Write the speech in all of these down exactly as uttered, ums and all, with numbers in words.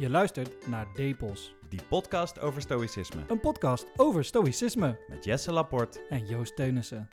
Je luistert naar Depos, Die podcast over stoïcisme. een podcast over stoïcisme Met Jesse Laporte. en Joost Teunissen.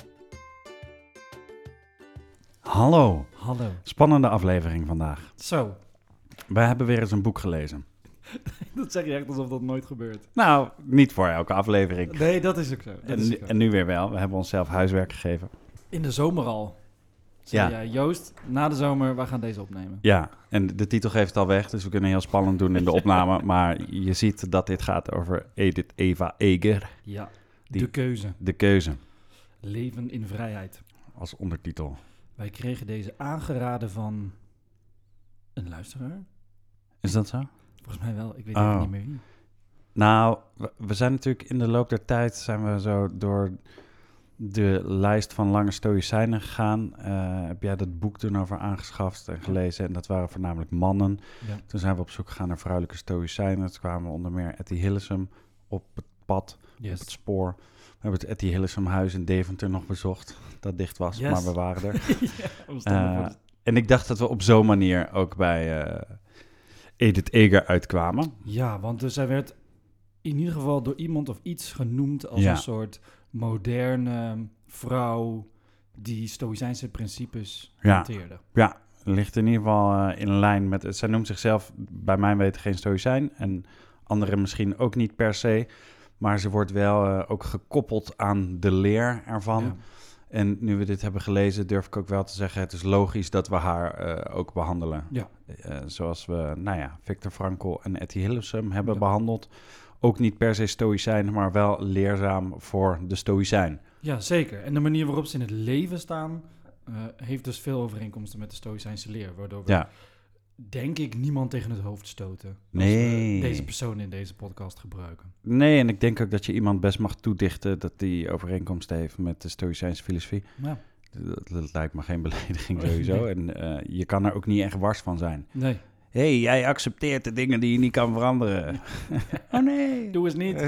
Hallo. Hallo. Spannende aflevering vandaag. Zo, Wij hebben weer eens een boek gelezen. dat zeg je echt alsof dat nooit gebeurt. Nou, niet voor elke aflevering. Nee, dat is ook zo. Dat En, is nu- ook zo. en nu weer wel. We hebben onszelf huiswerk gegeven. In de zomer al. Zei Ja. jij, Joost, na de zomer, wij gaan deze opnemen. Ja, en de titel geeft het al weg, dus we kunnen heel spannend doen in de opname. Maar je ziet dat dit gaat over Edith Eva Eger. Ja, Die- de keuze. De keuze, Leven in vrijheid. als ondertitel. Wij kregen deze aangeraden van een luisteraar. Is dat zo? Volgens mij wel, ik weet Oh. even niet meer wie. Nou, we, we zijn natuurlijk in de loop der tijd zijn we zo door de lijst van lange stoïcijnen gegaan. Eh, heb jij dat boek toen over aangeschaft en gelezen? En dat waren voornamelijk mannen. Ja. Toen zijn we op zoek gegaan naar vrouwelijke stoïcijnen. Toen kwamen we onder meer Etty Hillesum op het pad, op het Yes. spoor. We hebben het Etty Hillesum huis in Deventer nog bezocht. Dat dicht was, Yes. maar we waren er. ja, we stonden voor Eh, de- en ik dacht dat we op zo'n manier ook bij eh, Edith Eger uitkwamen. Ja, want dus zij werd in ieder geval door iemand of iets genoemd als Ja. een soort moderne vrouw die stoïcijnse principes Ja. hanteerde. Ja, ligt in ieder geval eh, in lijn met... Zij noemt zichzelf bij mijn weten geen stoïcijn. En anderen misschien ook niet per se. Maar ze wordt wel eh, ook gekoppeld aan de leer ervan. Ja. En nu we dit hebben gelezen, durf ik ook wel te zeggen... het is logisch dat we haar eh, ook behandelen. Ja. Eh, zoals we, nou ja, Viktor Frankl en Etty Hillesum hebben Ja. behandeld. Ook niet per se stoïcijn, maar wel leerzaam voor de stoïcijn. ja, zeker. En de manier waarop ze in het leven staan eh, heeft dus veel overeenkomsten met de stoïcijnse leer. Waardoor we, Ja, denk ik, niemand tegen het hoofd stoten. Als Nee. we deze persoon in deze podcast gebruiken. nee, en ik denk ook dat je iemand best mag toedichten... dat die overeenkomsten heeft met de stoïcijnse filosofie. Ja. Dat, dat lijkt me geen belediging sowieso. En eh, je kan er ook niet echt wars van zijn. Nee, Hé, hey, jij accepteert de dingen die je niet kan veranderen. Oh nee. doe eens niet.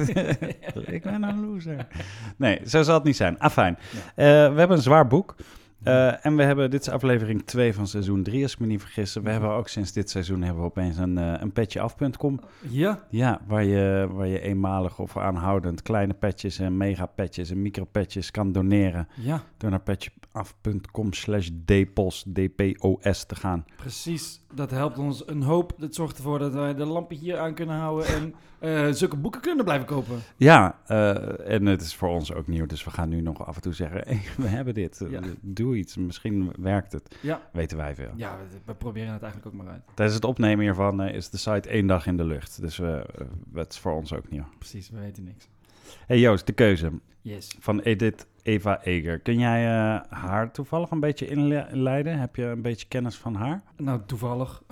Ik ben een loser. Nee, zo zal het niet zijn. Afijn. Ja. Eh, we hebben een zwaar boek. Eh, en we hebben, dit is aflevering twee van seizoen drie, als ik me niet vergis. We hebben ook sinds dit seizoen hebben we opeens een, uh, een petje af punt com. Ja, Ja, waar je, waar je eenmalig of aanhoudend kleine petjes en mega petjes en micro petjes kan doneren. ja, Door naar petjeaf.com slash dpos, D P O S te gaan. precies. Dat helpt ons een hoop. Dat zorgt ervoor dat wij de lampen hier aan kunnen houden en eh, zulke boeken kunnen blijven kopen. Ja, uh, en het is voor ons ook nieuw, dus we gaan nu nog af en toe zeggen, hey, we hebben dit, Ja. doe iets, misschien werkt het. Ja. Weten wij veel. Ja, we, we proberen het eigenlijk ook maar uit. Tijdens het opnemen hiervan uh, is de site één dag in de lucht, dus uh, uh, het is voor ons ook nieuw. Precies, we weten niks. Hey Joost, de keuze Yes. van Edith Eva Eger. Kun jij uh, haar toevallig een beetje inleiden? Heb je een beetje kennis van haar? Nou, toevallig.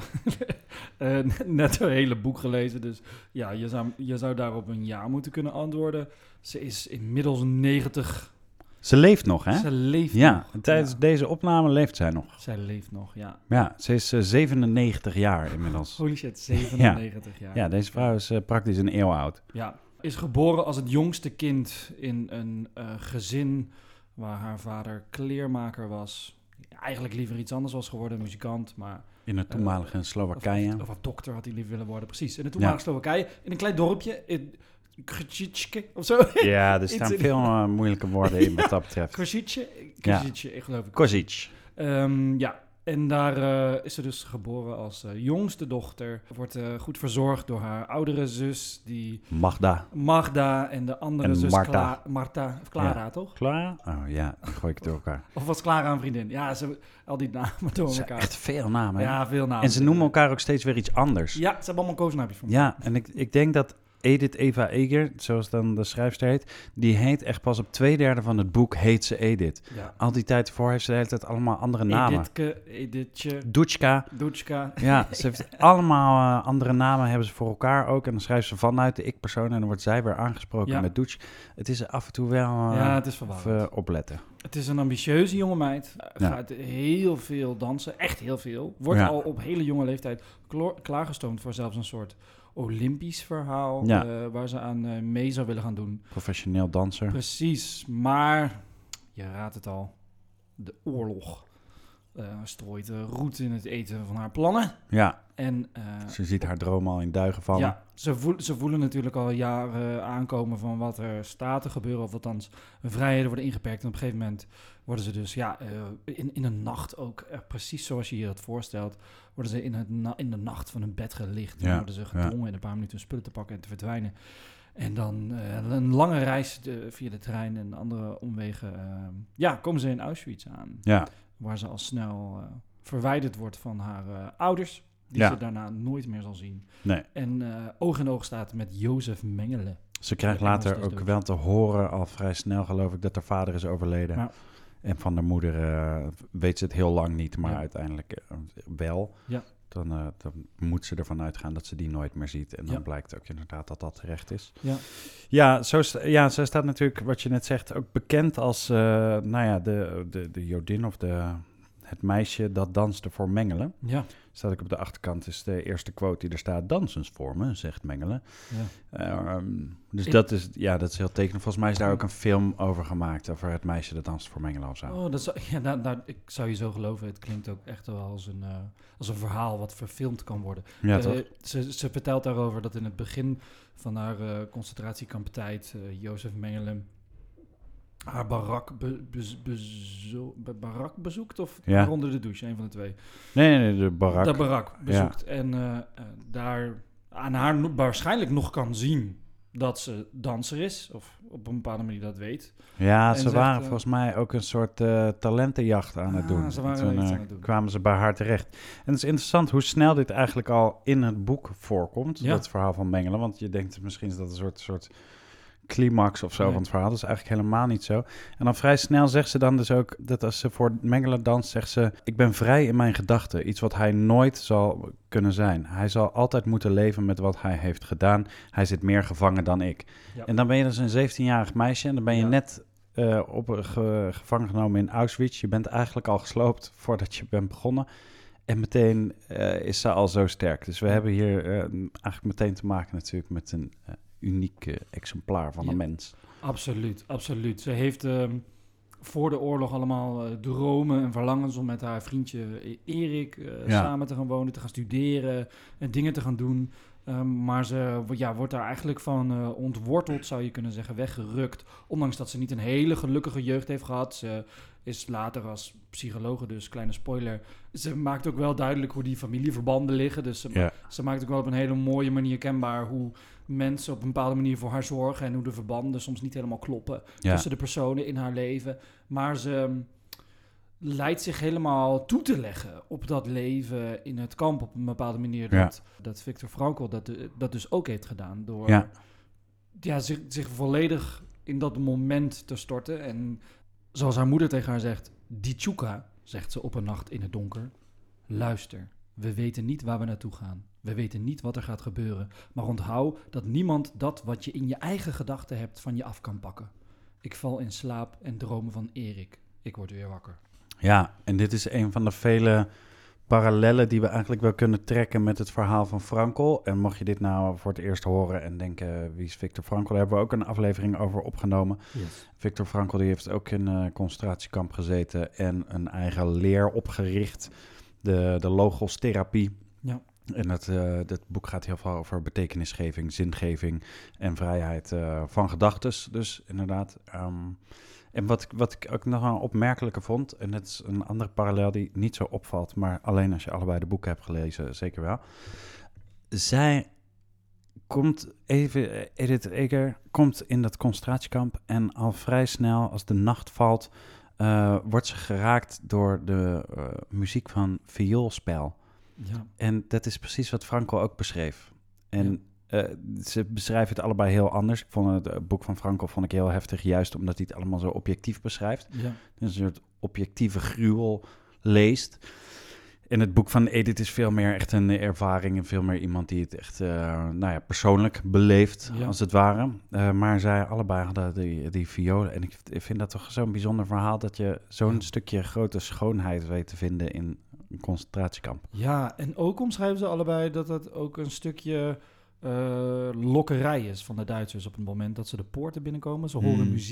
uh, net een hele boek gelezen, dus ja, je zou, je zou daarop een ja moeten kunnen antwoorden. Ze is inmiddels negentig. Ze leeft nog, hè? Ze leeft Ja, nog. en tijdens Ja. deze opname leeft zij nog. Zij leeft nog, ja. Ja, ze is uh, zevenennegentig jaar inmiddels. Holy shit, zevenennegentig jaar. Ja, deze vrouw is uh, praktisch een eeuw oud. Ja, is geboren als het jongste kind in een uh, gezin waar haar vader kleermaker was. Eigenlijk liever iets anders was geworden, muzikant, maar... In het toenmalige uh, Slowakije. Of, of, of dokter had hij liever willen worden, precies. In het toenmalige ja. Slowakije, in een klein dorpje, in Krzyzke of zo. Ja, er staan veel uh, moeilijke woorden in wat dat betreft. Krzyzke, Krzyzke, ja. geloof ik. Kozic. Um, ja, en daar uh, is ze dus geboren als uh, jongste dochter. Wordt uh, goed verzorgd door haar oudere zus, die... Magda. Magda en de andere en zus Marta. Cla- Marta, of Clara, ja. toch? Clara? Oh ja, dan gooi ik het door elkaar. Of was Clara een vriendin? Ja, ze, al die namen door ze elkaar. Echt veel namen. Ja, veel namen. En ze noemen elkaar ook steeds weer iets anders. Ja, ze hebben allemaal koosnaapjes van. Ja, en ik, ik denk dat Edith Eva Eger, zoals dan de schrijfster heet, die heet echt pas op twee derde van het boek heet ze Edith. Ja. Al die tijd ervoor heeft ze de hele tijd allemaal andere namen. Edithke, Edithje, Doetska. Doetska. Ja, ze heeft allemaal uh, andere namen hebben ze voor elkaar ook. En dan schrijft ze vanuit de ik-persoon en dan wordt zij weer aangesproken Ja. met Doetsk. Het is af en toe wel uh, Ja, het is verwarrend. even opletten. Het is een ambitieuze jonge meid. Ja. Gaat heel veel dansen, echt heel veel. Wordt Ja. al op hele jonge leeftijd klo- klaargestoomd voor zelfs een soort Olympisch verhaal. Ja. Uh, waar ze aan uh, mee zou willen gaan doen. Professioneel danser. Precies, maar je raadt het al. De oorlog. uh, strooit uh, roet in het eten van haar plannen. Ja, en, uh, ze ziet haar droom al in duigen vallen. Ja, ze, voel, ze voelen natuurlijk al jaren aankomen van wat er staat te gebeuren. Of althans, hun vrijheden worden ingeperkt. En op een gegeven moment worden ze dus ja, uh, in, in een nacht ook, uh, precies zoals je je dat voorstelt, worden ze in, het na- in de nacht van hun bed gelicht. En ja, worden ze gedwongen ja. in een paar minuten hun spullen te pakken en te verdwijnen. En dan uh, een lange reis de, via de trein en andere omwegen. Uh, ja, komen ze in Auschwitz aan. Ja. Waar ze al snel uh, verwijderd wordt van haar uh, ouders. Die ja. ze daarna nooit meer zal zien. Nee. En uh, oog in oog staat met Jozef Mengele. Ze krijgt later ook wel te horen, al vrij snel geloof ik, dat haar vader is overleden. Ja. En van de moeder uh, weet ze het heel lang niet, maar ja. uiteindelijk uh, wel. Ja. Dan, uh, dan moet ze ervan uitgaan dat ze die nooit meer ziet. En dan ja. blijkt ook inderdaad dat dat terecht is. Ja, ja, zo st- ja zij staat natuurlijk, wat je net zegt, ook bekend als uh, nou ja, de, de, de Jodin of de, het meisje dat danste voor Mengele. Ja. Staat ik op de achterkant, is de eerste quote die er staat. Dansens voor me, zegt Mengele. Ja. Um, dus ik, dat, is, ja, dat is heel tekenend. Volgens mij is daar ook een film over gemaakt, over het meisje dat danst voor Mengele of zo. Oh, dat zou, ja, nou, nou, ik zou je zo geloven. Het klinkt ook echt wel als een, uh, als een verhaal wat verfilmd kan worden. Ja, uh, toch? Ze, ze vertelt daarover dat in het begin van haar uh, concentratiekamptijd, uh, Jozef Mengele haar barak, be, be, bezo, be, barak bezoekt of ja. haar onder de douche, een van de twee. Nee, nee, de barak. De barak bezoekt. Ja. En uh, uh, daar aan haar no- waarschijnlijk nog kan zien dat ze danser is. Of op een bepaalde manier dat weet. Ja, en ze zegt, waren uh, volgens mij ook een soort uh, talentenjacht aan het ah, doen. Ze waren Toen uh, aan het doen. kwamen ze bij haar terecht. En het is interessant hoe snel dit eigenlijk al in het boek voorkomt. Ja. Dat verhaal van Mengele. Want je denkt misschien is dat een soort... soort climax of zo nee. van het verhaal. Dat is eigenlijk helemaal niet zo. En dan vrij snel zegt ze dan dus ook dat als ze voor Mengele danst, zegt ze: ik ben vrij in mijn gedachten. Iets wat hij nooit zal kunnen zijn. Hij zal altijd moeten leven met wat hij heeft gedaan. Hij zit meer gevangen dan ik. Ja. En dan ben je dus een zeventienjarig meisje en dan ben je ja. net uh, op, uh, ge, gevangen genomen in Auschwitz. Je bent eigenlijk al gesloopt voordat je bent begonnen. En meteen uh, is ze al zo sterk. Dus we ja. hebben hier uh, eigenlijk meteen te maken natuurlijk met een... Uh, uniek uh, exemplaar van ja, een mens. Absoluut, absoluut. Ze heeft uh, voor de oorlog allemaal uh, dromen en verlangens om met haar vriendje Erik uh, ja. samen te gaan wonen, te gaan studeren en dingen te gaan doen. Um, maar ze ja, wordt daar eigenlijk van uh, ontworteld, zou je kunnen zeggen, weggerukt. Ondanks dat ze niet een hele gelukkige jeugd heeft gehad. Ze is later als psychologe, dus kleine spoiler, ze maakt ook wel duidelijk hoe die familieverbanden liggen. Dus ze, ja. ze maakt ook wel op een hele mooie manier kenbaar hoe mensen op een bepaalde manier voor haar zorgen en hoe de verbanden soms niet helemaal kloppen ja. tussen de personen in haar leven. Maar ze um, leidt zich helemaal toe te leggen op dat leven in het kamp op een bepaalde manier. Ja. Dat, dat Viktor Frankl dat, dat dus ook heeft gedaan door ja. Ja, zich, zich volledig in dat moment te storten. En zoals haar moeder tegen haar zegt, Dichuka, zegt ze op een nacht in het donker, luister, we weten niet waar we naartoe gaan. We weten niet wat er gaat gebeuren. Maar onthoud dat niemand dat wat je in je eigen gedachten hebt van je af kan pakken. Ik val in slaap en dromen van Erik. Ik word weer wakker. Ja, en dit is een van de vele parallellen die we eigenlijk wel kunnen trekken met het verhaal van Frankl. En mocht je dit nou voor het eerst horen en denken, wie is Viktor Frankl? Daar hebben we ook een aflevering over opgenomen. Yes. Viktor Frankl die heeft ook in een concentratiekamp gezeten en een eigen leer opgericht. De, de logostherapie. Ja. En dat, uh, dat boek gaat heel veel over betekenisgeving, zingeving en vrijheid uh, van gedachtes. Dus inderdaad. Um, en wat, wat ik ook nog een opmerkelijke vond, en dat is een andere parallel die niet zo opvalt, maar alleen als je allebei de boeken hebt gelezen, zeker wel. Zij komt, even, Edith Eger komt in dat concentratiekamp en al vrij snel, als de nacht valt, uh, wordt ze geraakt door de uh, muziek van vioolspel. Ja. En dat is precies wat Frankl ook beschreef. En ja. uh, ze beschrijven het allebei heel anders. Ik vond het, het boek van Frankl vond ik heel heftig, juist omdat hij het allemaal zo objectief beschrijft. Ja. Dus een soort objectieve gruwel leest. En het boek van Edith is veel meer echt een ervaring en veel meer iemand die het echt uh, nou ja, persoonlijk beleeft, ja. als het ware. Uh, maar zij allebei hadden die, die violen. En ik, ik vind dat toch zo'n bijzonder verhaal, dat je zo'n ja. stukje grote schoonheid weet te vinden in een concentratiekamp. Ja, en ook omschrijven ze allebei dat het ook een stukje uh, lokkerij is van de Duitsers op het moment dat ze de poorten binnenkomen. Ze horen mm. muziek.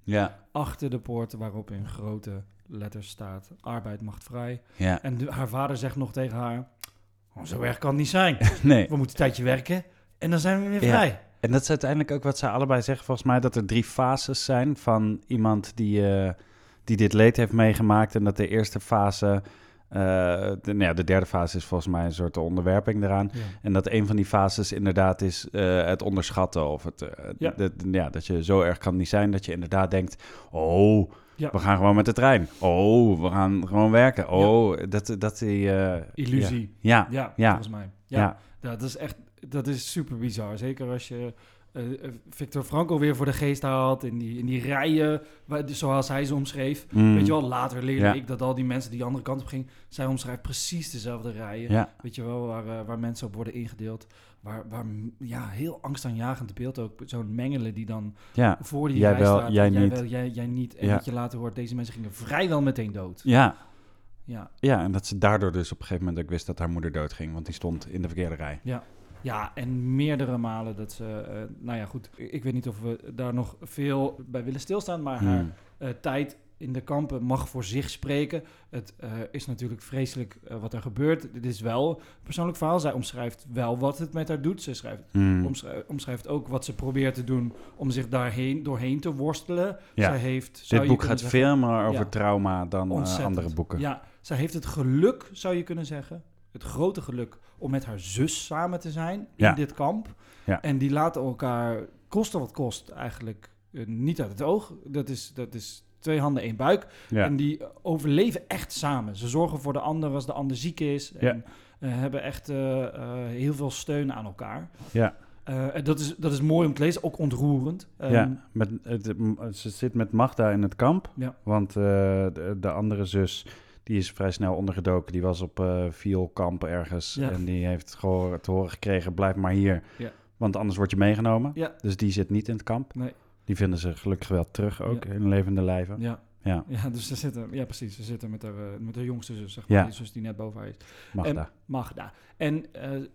Ja. Achter de poort waarop in grote letters staat, arbeid macht vrij. Ja. En de, haar vader zegt nog tegen haar, oh, zo erg kan het niet zijn. Nee. We moeten een tijdje werken en dan zijn we weer Ja. vrij. En dat is uiteindelijk ook wat zij allebei zeggen, volgens mij, dat er drie fases zijn van iemand die, uh, die dit leed heeft meegemaakt. En dat de eerste fase, uh, de, nou ja, de derde fase is volgens mij een soort onderwerping eraan. Ja. En dat een van die fases inderdaad is uh, het onderschatten. Of het, uh, Ja. de, de, ja, dat je zo erg kan niet zijn dat je inderdaad denkt, oh, Ja. we gaan gewoon met de trein. Oh, we gaan gewoon werken. Oh, ja. dat, dat die... Uh, Illusie. Ja. Ja, ja, volgens mij. Ja. Ja. Ja, dat is echt, dat is super bizar. Zeker als je uh, Victor Frankl weer voor de geest haalt in die, in die rijen, waar, zoals hij ze omschreef. Mm. Weet je wel, later leerde Ja. ik dat al die mensen die andere kant op gingen, zij omschrijft precies dezelfde rijen. Ja. Weet je wel, waar, uh, waar mensen op worden ingedeeld. Waar, waar ja, heel angstaanjagend beeld ook. Zo'n mengelen die dan Ja. voor die Jij rij wel, staat. jij jij niet. Wel, jij, jij niet. En Ja. dat je later hoort, deze mensen gingen vrijwel meteen dood. Ja. Ja. Ja, en dat ze daardoor dus op een gegeven moment ook wist dat haar moeder doodging, want die stond in de verkeerde rij. Ja. Ja, en meerdere malen dat ze... Uh, nou ja, goed. Ik weet niet of we daar nog veel bij willen stilstaan, maar haar Hmm. uh, tijd in de kampen mag voor zich spreken. Het uh, is natuurlijk vreselijk uh, wat er gebeurt. Dit is wel een persoonlijk verhaal. Zij omschrijft wel wat het met haar doet. Ze schrijft, Hmm. omschrijft, omschrijft ook wat ze probeert te doen om zich daarheen, doorheen te worstelen. Ja. Zij heeft, zou Dit je boek gaat zeggen, veel meer over Ja. trauma dan uh, Ontzettend. andere boeken. Ja, zij heeft het geluk, zou je kunnen zeggen, het grote geluk om met haar zus samen te zijn in Ja. dit kamp. Ja. En die laten elkaar, koste wat kost, eigenlijk uh, niet uit het oog. Dat is, dat is twee handen, één buik. Ja. En die overleven echt samen. Ze zorgen voor de ander als de ander ziek is. Ja. En uh, hebben echt uh, uh, heel veel steun aan elkaar. Ja. Uh, en dat is, dat is mooi om te lezen, ook ontroerend. Um, Ja, met, het, ze zit met Magda in het kamp, Ja. want uh, de, de andere zus, die is vrij snel ondergedoken. Die was op uh, vioolkamp ergens Ja. en die heeft gehoor, te horen gekregen, blijf maar hier, Ja. want anders word je meegenomen. Ja. Dus die zit niet in het kamp. Nee. Die vinden ze gelukkig wel terug ook, Ja. in levende lijven. Ja. Ja, Ja, dus ze zitten, ja, precies. Ze zitten met haar, uh, met haar jongste zus, zeg maar. Ja. Die zus die net boven haar is. Magda. En Magda. En uh, uh,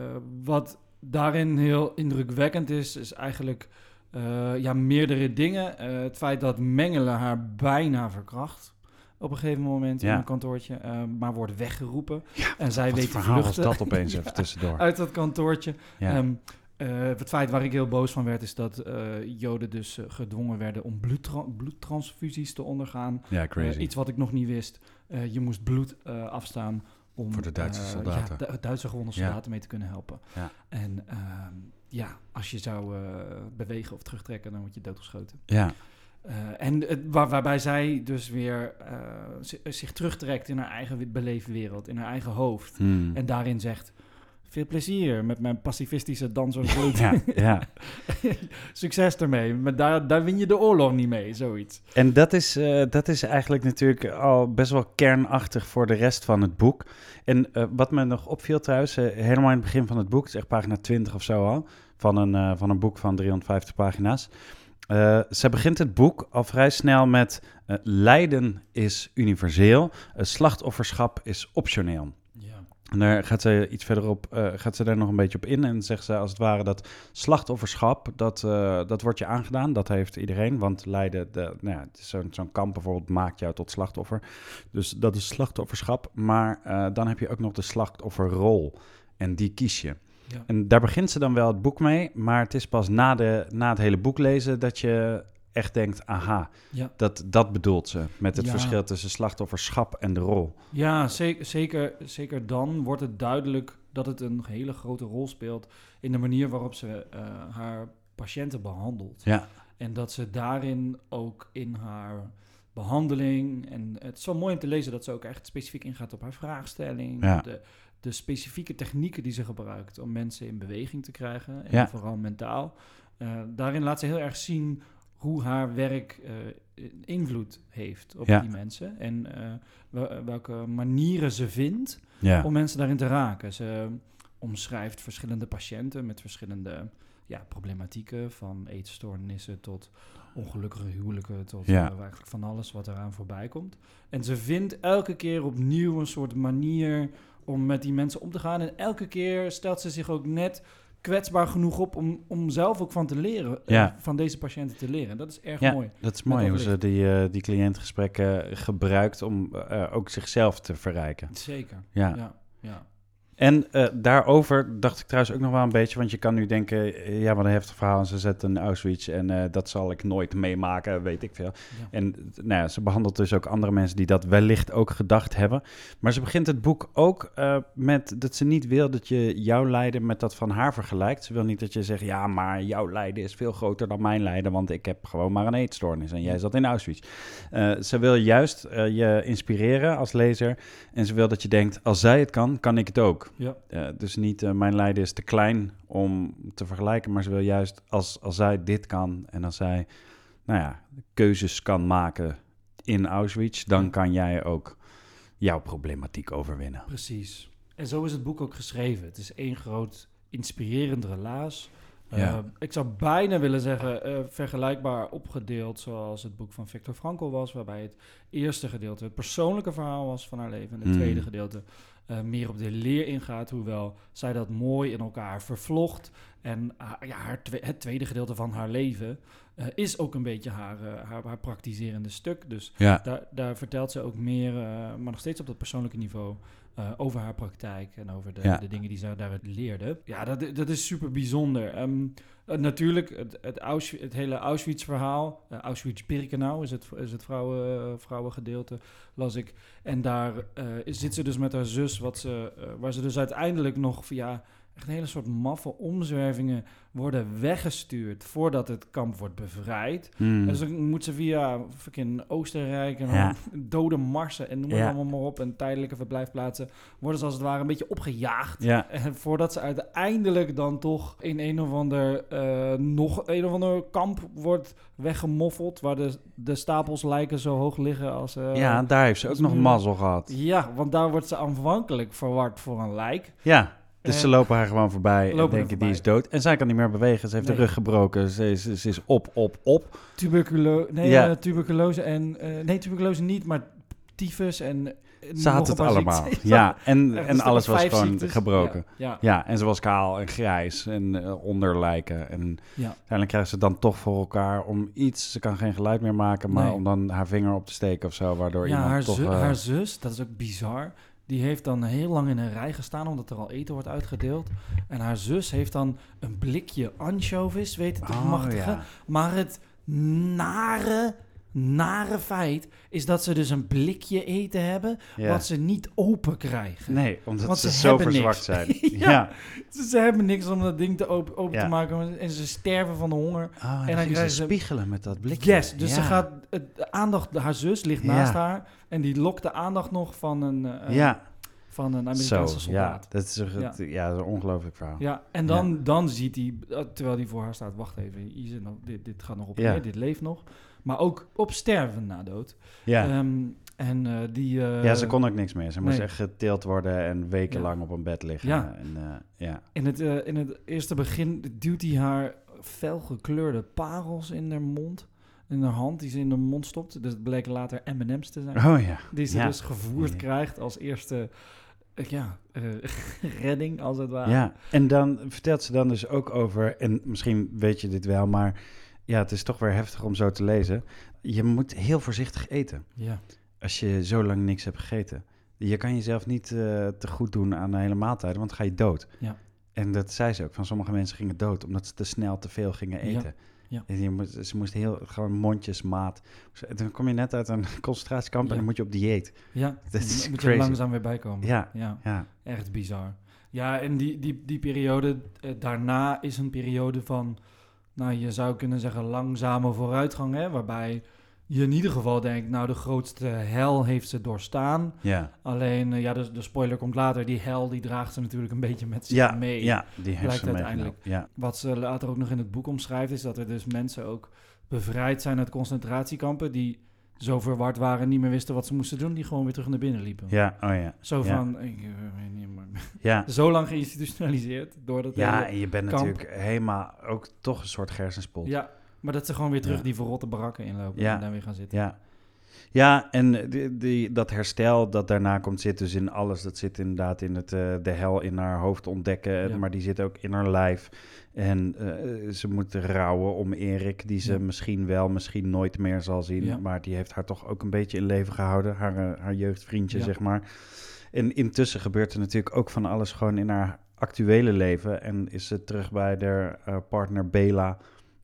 wat daarin heel indrukwekkend is, is eigenlijk uh, ja, meerdere dingen. Uh, het feit dat Mengele haar bijna verkracht op een gegeven moment Ja. in een kantoortje, uh, maar wordt weggeroepen. Ja, en zij Wat weet te verhaal was vluchten dat opeens even Ja, tussendoor? uit dat kantoortje. Ja. Um, uh, het feit waar ik heel boos van werd, is dat uh, Joden dus uh, gedwongen werden om bloedtra- bloedtransfusies te ondergaan. ja, crazy. Uh, iets wat ik nog niet wist. Uh, je moest bloed uh, afstaan om Voor de Duitse uh, soldaten. Ja, de Duitse gewonde Ja. soldaten mee te kunnen helpen. Ja. En uh, ja, als je zou uh, bewegen of terugtrekken, dan word je doodgeschoten. Ja. Uh, en het, waar, waarbij zij dus weer uh, z- zich terugtrekt in haar eigen beleefwereld, in haar eigen hoofd. Hmm. En daarin zegt, veel plezier met mijn pacifistische dans over bloed. Ja, ja. Succes ermee, maar daar, daar win je de oorlog niet mee, zoiets. En dat is, uh, dat is eigenlijk natuurlijk al best wel kernachtig voor de rest van het boek. En uh, wat me nog opviel trouwens, uh, helemaal in het begin van het boek, het is echt pagina twintig of zo al, van een, uh, van een boek van driehonderdvijftig pagina's. Uh, ze begint het boek al vrij snel met uh, lijden is universeel, uh, slachtofferschap is optioneel. Ja. En daar gaat ze iets verderop, uh, gaat ze daar nog een beetje op in en zegt ze als het ware dat slachtofferschap, dat, uh, dat wordt je aangedaan, dat heeft iedereen, want lijden, de, nou ja, het is zo'n, zo'n kamp bijvoorbeeld maakt jou tot slachtoffer. Dus dat is slachtofferschap, maar uh, dan heb je ook nog de slachtofferrol en die kies je. Ja. En daar begint ze dan wel het boek mee, maar het is pas na, de, na het hele boek lezen dat je echt denkt, aha, Ja. dat, dat bedoelt ze met het Ja. verschil tussen slachtofferschap en de rol. Ja, zeker, zeker, zeker dan wordt het duidelijk dat het een hele grote rol speelt in de manier waarop ze uh, haar patiënten behandelt. Ja, En dat ze daarin ook in haar behandeling, en het is wel mooi om te lezen dat ze ook echt specifiek ingaat op haar vraagstelling, Ja. de, de specifieke technieken die ze gebruikt om mensen in beweging te krijgen, en Ja. vooral mentaal. Uh, daarin laat ze heel erg zien hoe haar werk uh, invloed heeft op Ja. die mensen en uh, wel- welke manieren ze vindt ja, om mensen daarin te raken. Ze omschrijft verschillende patiënten met verschillende ja, problematieken, van eetstoornissen tot ongelukkige huwelijken, tot Ja. uh, eigenlijk van alles wat eraan voorbij komt. En ze vindt elke keer opnieuw een soort manier om met die mensen om te gaan. En elke keer stelt ze zich ook net kwetsbaar genoeg op om, om zelf ook van te leren, Ja. uh, van deze patiënten te leren. Dat is erg Ja, mooi. dat is mooi dat hoe ze licht. die, uh, die cliëntgesprekken gebruikt om uh, ook zichzelf te verrijken. Zeker, Ja. ja. ja. En uh, daarover dacht ik trouwens ook nog wel een beetje, want je kan nu denken, uh, ja, wat een heftig verhaal en ze zetten een Auschwitz en uh, dat zal ik nooit meemaken, weet ik veel. Ja. En nou ja, ze behandelt dus ook andere mensen die dat wellicht ook gedacht hebben. Maar ze begint het boek ook uh, met dat ze niet wil dat je jouw lijden met dat van haar vergelijkt. Ze wil niet dat je zegt, ja, maar jouw lijden is veel groter dan mijn lijden, want ik heb gewoon maar een eetstoornis en jij zat in Auschwitz. Uh, ze wil juist uh, je inspireren als lezer en ze wil dat je denkt, als zij het kan, kan ik het ook. Ja. Uh, dus niet, uh, mijn lijden is te klein om te vergelijken, maar ze wil juist, als, als zij dit kan en als zij, nou ja, keuzes kan maken in Auschwitz, dan kan jij ook jouw problematiek overwinnen. Precies. En zo is het boek ook geschreven. Het is één groot inspirerend relaas. Ja. Uh, ik zou bijna willen zeggen, uh, vergelijkbaar opgedeeld zoals het boek van Viktor Frankl was, waarbij het eerste gedeelte het persoonlijke verhaal was van haar leven en het Mm. tweede gedeelte uh, meer op de leer ingaat, hoewel zij dat mooi in elkaar vervlocht. En uh, ja, haar twe- het tweede gedeelte van haar leven uh, is ook een beetje haar, uh, haar, haar praktiserende stuk. Dus Ja. daar, daar vertelt ze ook meer, uh, maar nog steeds op dat persoonlijke niveau, Uh, over haar praktijk en over de, Ja. de dingen die ze daaruit leerde. Ja, dat, dat is super bijzonder. Um, uh, natuurlijk, het, het, Auschwitz, het hele Auschwitz-verhaal, uh, Auschwitz-Birkenau is het, is het vrouwen, uh, vrouwengedeelte, las ik. En daar uh, zit ze dus met haar zus, wat ze, uh, waar ze dus uiteindelijk nog via echt een hele soort maffe omzwervingen worden weggestuurd voordat het kamp wordt bevrijd. Mm. En dan moet ze via fucking Oostenrijk en Ja. dode marsen en noem het Ja. allemaal maar op en tijdelijke verblijfplaatsen worden ze als het ware een beetje opgejaagd. Ja. En voordat ze uiteindelijk dan toch in een of ander uh, nog een of ander kamp wordt weggemoffeld, waar de, de stapels lijken zo hoog liggen als... Uh, ja, daar heeft ze ook als nog nu- mazzel gehad. Ja, want daar wordt ze aanvankelijk verward voor een lijk. Ja. Dus Eh, ze lopen haar gewoon voorbij en lopen er denken, die is voorbij. dood. En zij kan niet meer bewegen. Ze heeft Nee. de rug gebroken. Ze is, ze is op, op, op. Tuberculo- nee, Ja. uh, tuberculose en... Uh, nee, tuberculose niet, maar tyfus en... uh, Ze nog had een het paar allemaal. ziektes. Ja, en, Echt een en stuk alles of was vijf gewoon ziektes. gebroken. Ja, ja. Ja, en ze was kaal en grijs en uh, onderlijken. En Ja. uiteindelijk krijgt ze het dan toch voor elkaar om iets... Ze kan geen geluid meer maken, maar Nee. om dan haar vinger op te steken of zo. Waardoor Ja, iemand haar, toch... zu- uh, haar zus, dat is ook bizar. Die heeft dan heel lang in een rij gestaan, omdat er al eten wordt uitgedeeld. En haar zus heeft dan een blikje anchovies weten te oh, bemachtigen. ja. Maar het nare, nare feit is dat ze dus een blikje eten hebben, Ja. wat ze niet open krijgen. Nee, omdat Want ze, ze zo hebben verzwakt niks. zijn. Ja. ja. Ze, ze hebben niks om dat ding te open, open Ja. te maken en ze sterven van de honger. Oh, en, dan dan ging ze krijgen ze- spiegelen met dat blikje. Yes, dus Ja. ze gaat, het, de aandacht, haar zus ligt Ja. naast haar en die lokt de aandacht nog van een, uh, Ja, van een Amerikaanse zo. Ja, soldaat. dat is, een, Ja. ja. dat is een ongelooflijk verhaal. Ja, en dan, dan ziet hij, uh, terwijl hij voor haar staat, wacht even, hier zit nog, dit, dit gaat nog op Ja. neer, dit leeft nog. Maar ook op sterven na dood. Ja. Ehm, en uh, die... uh, ja, ze kon ook niks meer. Ze moest nee. echt geteeld worden en wekenlang op een bed liggen. Ja. En, uh, ja. In het, uh, in het eerste begin duwt hij haar felgekleurde parels in haar mond, in haar hand, die ze in haar mond stopt. Dus het bleek later M en M's te zijn. Oh ja. Die ze Ja. dus gevoerd Ja. krijgt als eerste uh, ja, uh, redding, als het ware. Ja, en dan vertelt ze dan dus ook over, en misschien weet je dit wel, maar ja, het is toch weer heftig om zo te lezen. Je moet heel voorzichtig eten Ja. als je zo lang niks hebt gegeten. Je kan jezelf niet uh, te goed doen aan een hele maaltijd, want dan ga je dood. Ja. En dat zei ze ook, van sommige mensen gingen dood omdat ze te snel te veel gingen eten. Ja. En je moest, ze moest heel, gewoon mondjesmaat. Dan kom je net uit een concentratiekamp Ja. en dan moet je op dieet. Ja, Dat is dan moet crazy. je langzaam weer bijkomen. Ja, Ja, ja. echt bizar. Ja, en die, die, die periode eh, daarna is een periode van, nou, je zou kunnen zeggen langzame vooruitgang, hè, waarbij je in ieder geval denkt, nou, de grootste hel heeft ze doorstaan. Ja, Alleen, eh, ja, de, de spoiler komt later, die hel, die draagt ze natuurlijk een beetje met zich ja, mee. ja, die heeft Blijkt ze meegenomen. uiteindelijk. Ja, Wat ze later ook nog in het boek omschrijft, is dat er dus mensen ook bevrijd zijn uit concentratiekampen, die zo verward waren, niet meer wisten wat ze moesten doen, die gewoon weer terug naar binnen liepen. ja, oh ja. Zo Ja. van, ik eh, weet niet, maar Ja, zo lang geïnstitutionaliseerd door dat ja hele- en je bent kamp. natuurlijk helemaal ook toch een soort hersenspot. Ja, maar dat ze gewoon weer terug Ja. die verrotte barakken inlopen Ja. en daar weer gaan zitten. Ja. Ja, en die, die, dat herstel dat daarna komt zit dus in alles. Dat zit inderdaad in het, uh, de hel in haar hoofd ontdekken, ja. maar die zit ook in haar lijf. En uh, ze moet rouwen om Erik, die ze ja. misschien wel, misschien nooit meer zal zien. Ja. Maar die heeft haar toch ook een beetje in leven gehouden, haar, haar jeugdvriendje, ja. zeg maar. En intussen gebeurt er natuurlijk ook van alles gewoon in haar actuele leven. En is ze terug bij haar uh, partner Bela.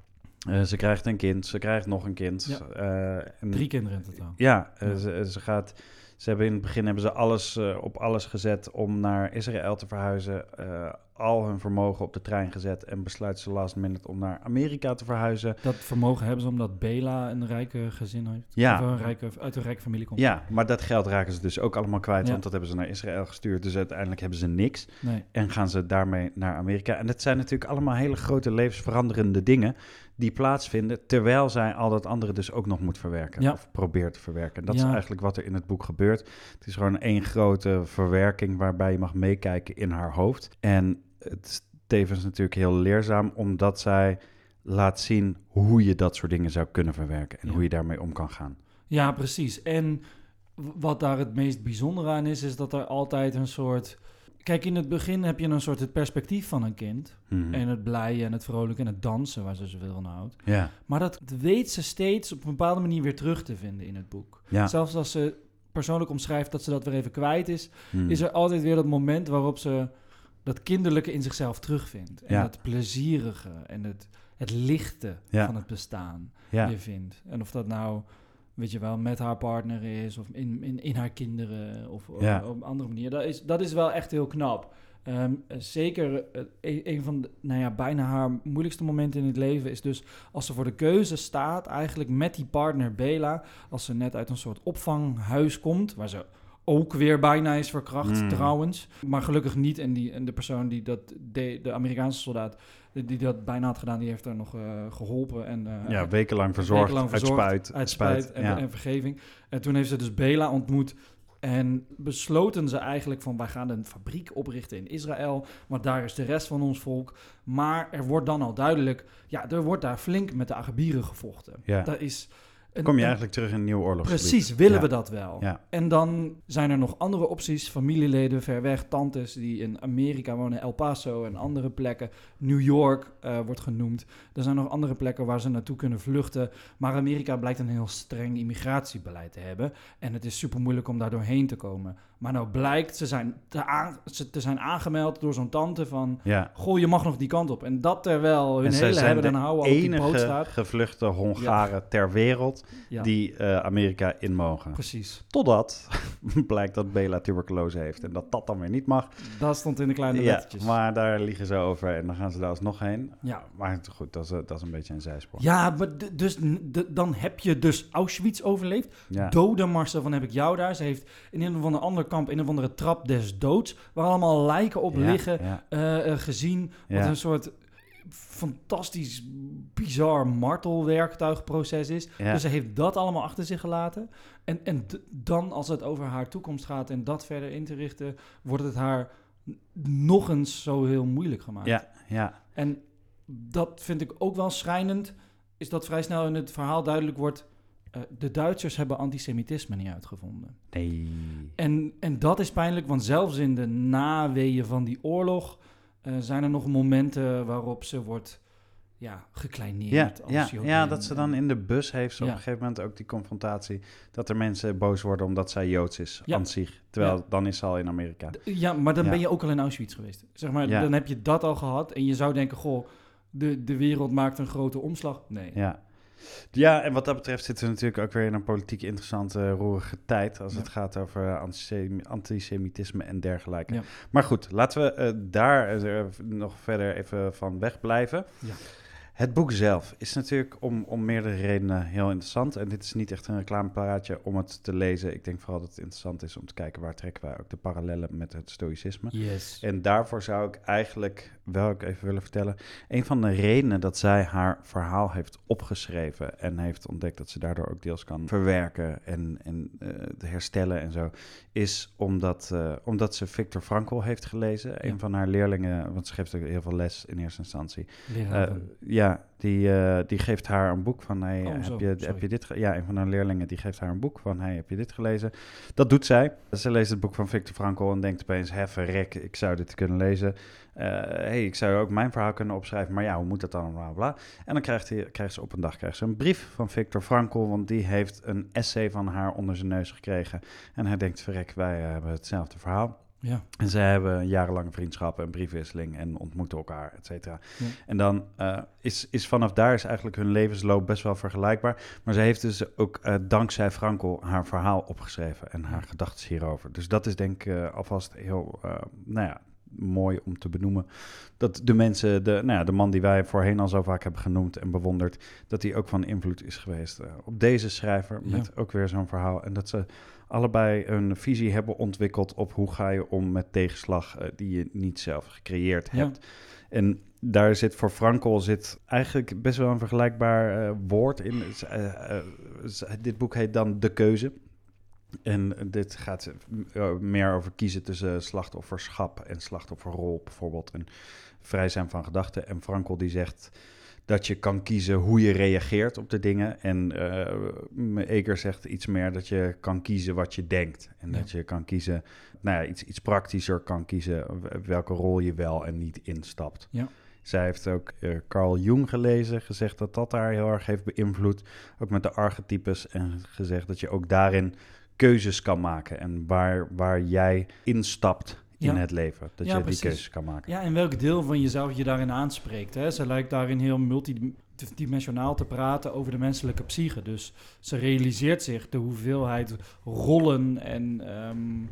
Uh, ze krijgt een kind, ze krijgt nog een kind. Ja. Uh, en, Drie kinderen in totaal. Ja, uh, ja. Ze, ze gaat... Ze hebben in het begin hebben ze alles uh, op alles gezet om naar Israël te verhuizen. Uh, al hun vermogen op de trein gezet en besluiten ze last minute om naar Amerika te verhuizen. Dat vermogen hebben ze omdat Bela een rijke gezin heeft? Ja. Of een rijke, uit een rijke familie komt? Ja, maar dat geld raken ze dus ook allemaal kwijt, ja. want dat hebben ze naar Israël gestuurd. Dus uiteindelijk hebben ze niks nee. en gaan ze daarmee naar Amerika. En dat zijn natuurlijk allemaal hele grote levensveranderende dingen die plaatsvinden, terwijl zij al dat andere dus ook nog moet verwerken. Ja. Of probeert te verwerken. Dat ja. is eigenlijk wat er in het boek gebeurt. Het is gewoon één grote verwerking waarbij je mag meekijken in haar hoofd. En het is tevens natuurlijk heel leerzaam, omdat zij laat zien hoe je dat soort dingen zou kunnen verwerken en ja. hoe je daarmee om kan gaan. Ja, precies. En wat daar het meest bijzondere aan is, is dat er altijd een soort... Kijk, in het begin heb je een soort het perspectief van een kind. Mm-hmm. En het blije en het vrolijke en het dansen, waar ze zoveel van houdt. Ja. Maar dat weet ze steeds op een bepaalde manier weer terug te vinden in het boek. Ja. Zelfs als ze persoonlijk omschrijft dat ze dat weer even kwijt is, mm. is er altijd weer dat moment waarop ze dat kinderlijke in zichzelf terugvindt. En ja. het plezierige en het, het lichte ja. van het bestaan ja. weer vindt. En of dat nou, weet je wel, met haar partner is of in, in, in haar kinderen of ja. op, op een andere manier. Dat is, dat is wel echt heel knap. Um, zeker uh, een, een van de, nou ja, bijna haar moeilijkste momenten in het leven is dus als ze voor de keuze staat, eigenlijk met die partner Bela, als ze net uit een soort opvanghuis komt, waar ze ook weer bijna is verkracht mm. trouwens, maar gelukkig niet. En, die, en de persoon die dat, de, de Amerikaanse soldaat, die dat bijna had gedaan, die heeft haar nog uh, geholpen. En, uh, ja, wekenlang verzorgd, wekenlang verzorgd uit spuit. Uit spuit, spuit en, ja. en vergeving. En toen heeft ze dus Bela ontmoet. En besloten ze eigenlijk van, wij gaan een fabriek oprichten in Israël, want daar is de rest van ons volk. Maar er wordt dan al duidelijk, ja, er wordt daar flink met de Arabieren gevochten. Ja. Dat is... Een, Kom je eigenlijk terug in een nieuw oorlogsgebied. Precies, willen ja. we dat wel. Ja. En dan zijn er nog andere opties, familieleden ver weg, tantes die in Amerika wonen, El Paso en andere plekken. New York uh, wordt genoemd. Er zijn nog andere plekken waar ze naartoe kunnen vluchten. Maar Amerika blijkt een heel streng immigratiebeleid te hebben. En het is super moeilijk om daar doorheen te komen. Maar nou blijkt, ze zijn te, aan, ze te zijn aangemeld door zo'n tante van... Ja. Goh, je mag nog die kant op. En dat terwijl hun hele hebben en houden op die boot staat. enige gevluchte Hongaren ja. ter wereld ja. die uh, Amerika in mogen. Precies. Totdat blijkt dat Bela tuberculose heeft en dat dat dan weer niet mag. Dat stond in de kleine lettertjes. Ja, maar daar liegen ze over en dan gaan ze daar alsnog heen. Ja. Maar goed, dat is, dat is een beetje een zijspoor. Ja, maar d- dus, d- dan heb je dus Auschwitz overleefd. Ja. Dodenmarsen van heb ik jou daar. Ze heeft in een of ander ander kamp, in een of andere trap des doods, waar allemaal lijken op ja, liggen, ja. Uh, uh, gezien. Wat ja. een soort fantastisch, bizar martelwerktuigproces is. Ja. Dus ze heeft dat allemaal achter zich gelaten. En, en d- dan, als het over haar toekomst gaat en dat verder in te richten, wordt het haar nog eens zo heel moeilijk gemaakt. Ja, ja. En dat vind ik ook wel schrijnend, is dat vrij snel in het verhaal duidelijk wordt, Uh, de Duitsers hebben antisemitisme niet uitgevonden. Nee. En, en dat is pijnlijk, want zelfs in de naweeën van die oorlog uh, zijn er nog momenten waarop ze wordt ja, gekleineerd. Ja, als ja, Jodin. ja, dat ze dan in de bus heeft ze ja. op een gegeven moment ook die confrontatie, dat er mensen boos worden omdat zij Joods is, ja. aan zich. Terwijl ja. dan is ze al in Amerika. D- ja, maar dan ja. ben je ook al in Auschwitz geweest. Zeg maar, ja. dan heb je dat al gehad en je zou denken, goh, de, de wereld maakt een grote omslag. Nee. Ja. Ja, en wat dat betreft zitten we natuurlijk ook weer in een politiek interessante, roerige tijd als ja. het gaat over antisem- antisemitisme en dergelijke. Ja. Maar goed, laten we uh, daar uh, nog verder even van wegblijven. Ja. Het boek zelf is natuurlijk om, om meerdere redenen heel interessant. En dit is niet echt een reclamepraatje om het te lezen. Ik denk vooral dat het interessant is om te kijken waar trekken wij ook de parallellen met het stoïcisme. Yes. En daarvoor zou ik eigenlijk wel ik even willen vertellen. Een van de redenen dat zij haar verhaal heeft opgeschreven en heeft ontdekt dat ze daardoor ook deels kan verwerken en, en uh, herstellen en zo, is omdat, uh, omdat ze Viktor Frankl heeft gelezen. Ja. Een van haar leerlingen, want ze geeft ook heel veel les in eerste instantie. Uh, ja, die, uh, die geeft haar een boek van, hey, oh, heb, zo, je, heb je dit ge- Ja, een van haar leerlingen die geeft haar een boek van, hey, heb je dit gelezen? Dat doet zij. Ze leest het boek van Viktor Frankl en denkt opeens, hè, verrek, ik zou dit kunnen lezen. Uh, hey, ik zou ook mijn verhaal kunnen opschrijven, maar ja, hoe moet dat dan? Bla, bla. En dan krijgt, hij, krijgt ze op een dag krijgt ze een brief van Viktor Frankl, want die heeft een essay van haar onder zijn neus gekregen. En hij denkt, verrek, wij uh, hebben hetzelfde verhaal. Ja. En zij hebben jarenlange vriendschappen en briefwisseling en ontmoeten elkaar, et cetera. Ja. En dan uh, is, is vanaf daar is eigenlijk hun levensloop best wel vergelijkbaar. Maar zij heeft dus ook uh, dankzij Frankl haar verhaal opgeschreven en haar gedachten hierover. Dus dat is denk ik uh, alvast heel, uh, nou ja, mooi om te benoemen. Dat de mensen, de, nou ja, de man die wij voorheen al zo vaak hebben genoemd en bewonderd, dat hij ook van invloed is geweest uh, op deze schrijver met ja. ook weer zo'n verhaal. En dat ze allebei een visie hebben ontwikkeld op hoe ga je om met tegenslag uh, die je niet zelf gecreëerd hebt. Ja. En daar zit voor Frankl zit eigenlijk best wel een vergelijkbaar uh, woord in. Uh, uh, dit boek heet dan De Keuze. En dit gaat uh, meer over kiezen tussen slachtofferschap en slachtofferrol bijvoorbeeld. En vrij zijn van gedachten. En Frankl die zegt dat je kan kiezen hoe je reageert op de dingen. En uh, Eger zegt iets meer dat je kan kiezen wat je denkt. En ja. dat je kan kiezen, nou ja, iets, iets praktischer kan kiezen welke rol je wel en niet instapt. Ja. Zij heeft ook uh, Carl Jung gelezen, gezegd dat dat haar heel erg heeft beïnvloed. Ook met de archetypes en gezegd dat je ook daarin keuzes kan maken. En waar, waar jij instapt in ja. het leven. Dat ja, je precies. die keuzes kan maken. Ja, en welk deel van jezelf je daarin aanspreekt. Hè? Ze lijkt daarin heel multidimensionaal te praten over de menselijke psyche. Dus ze realiseert zich de hoeveelheid rollen en um,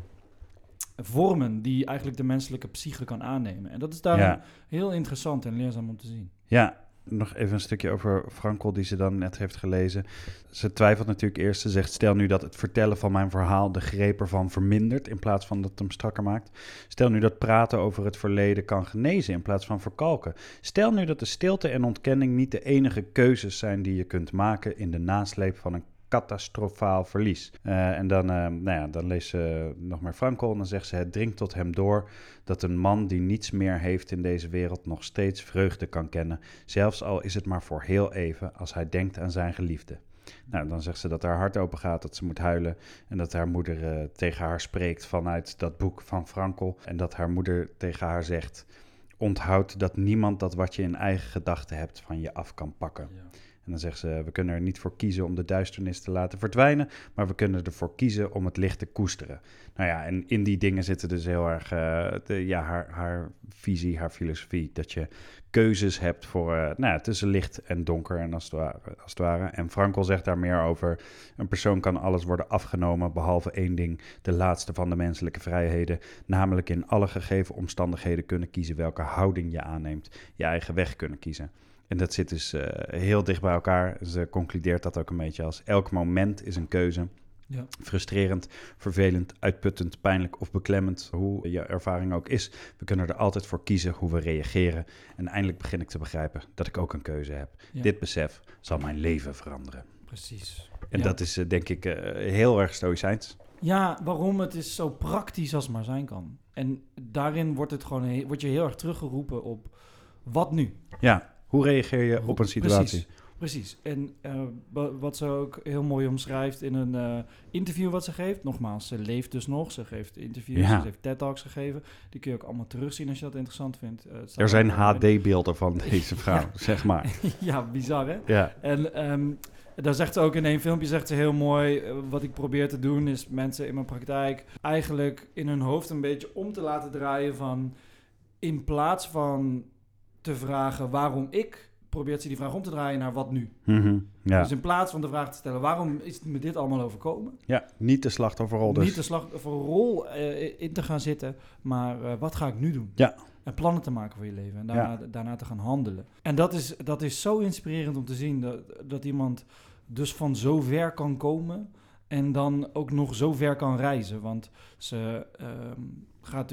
vormen die eigenlijk de menselijke psyche kan aannemen. En dat is daarin ja. heel interessant en leerzaam om te zien. Ja, nog even een stukje over Frankl die ze dan net heeft gelezen. Ze twijfelt natuurlijk eerst. Ze zegt, stel nu dat het vertellen van mijn verhaal de greep ervan vermindert in plaats van dat het hem strakker maakt. Stel nu dat praten over het verleden kan genezen in plaats van verkalken. Stel nu dat de stilte en ontkenning niet de enige keuzes zijn die je kunt maken in de nasleep van een catastrofaal verlies. Uh, en dan, uh, nou ja, dan leest ze nog maar Frankl en dan zegt ze, het dringt tot hem door dat een man die niets meer heeft in deze wereld nog steeds vreugde kan kennen, zelfs al is het maar voor heel even als hij denkt aan zijn geliefde. Nou, dan zegt ze dat haar hart open gaat, dat ze moet huilen en dat haar moeder uh, tegen haar spreekt vanuit dat boek van Frankl en dat haar moeder tegen haar zegt, onthoud dat niemand dat wat je in eigen gedachten hebt van je af kan pakken. Ja. En dan zegt ze, we kunnen er niet voor kiezen om de duisternis te laten verdwijnen, maar we kunnen ervoor kiezen om het licht te koesteren. Nou ja, en in die dingen zitten dus heel erg uh, de, ja, haar, haar visie, haar filosofie, dat je keuzes hebt voor, uh, nou ja, tussen licht en donker en als het, ware, als het ware. En Frankl zegt daar meer over, een persoon kan alles worden afgenomen, behalve één ding, de laatste van de menselijke vrijheden, namelijk in alle gegeven omstandigheden kunnen kiezen welke houding je aanneemt, je eigen weg kunnen kiezen. En dat zit dus uh, heel dicht bij elkaar. Ze concludeert dat ook een beetje als elk moment is een keuze. Ja. Frustrerend, vervelend, uitputtend, pijnlijk of beklemmend, hoe je ervaring ook is. We kunnen er altijd voor kiezen hoe we reageren. En eindelijk begin ik te begrijpen dat ik ook een keuze heb. Ja. Dit besef zal mijn leven veranderen. Precies. En ja. dat is uh, denk ik uh, heel erg stoïcijns. Ja, waarom? Het is zo praktisch als maar zijn kan. En daarin wordt, het gewoon he- wordt je heel erg teruggeroepen op wat nu? Ja. Hoe reageer je op een situatie? Precies, precies. En uh, wat ze ook heel mooi omschrijft in een uh, interview wat ze geeft. Nogmaals, ze leeft dus nog. Ze geeft interviews, ja. ze heeft TED-talks gegeven. Die kun je ook allemaal terugzien als je dat interessant vindt. Uh, er zijn H D-beelden van deze vrouw, ja. zeg maar. Ja, bizar hè? Ja. En um, daar zegt ze ook in één filmpje, zegt ze heel mooi, uh, wat ik probeer te doen is mensen in mijn praktijk eigenlijk in hun hoofd een beetje om te laten draaien van, in plaats van te vragen waarom ik, probeert ze die vraag om te draaien naar wat nu. Mm-hmm, ja. Dus in plaats van de vraag te stellen, waarom is me dit allemaal overkomen? Ja, niet de slachtofferrol dus. Niet de slachtofferrol uh, in te gaan zitten, maar uh, wat ga ik nu doen? Ja. En plannen te maken voor je leven en daarna, ja. daarna te gaan handelen. En dat is, dat is zo inspirerend om te zien dat, dat iemand dus van zo ver kan komen en dan ook nog zo ver kan reizen. Want ze uh, gaat dus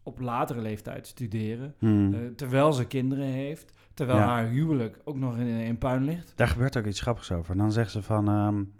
op latere leeftijd studeren. Hmm. Uh, terwijl ze kinderen heeft. Terwijl Ja. haar huwelijk ook nog in, in puin ligt. Daar gebeurt ook iets grappigs over. Dan zegt ze van... Um,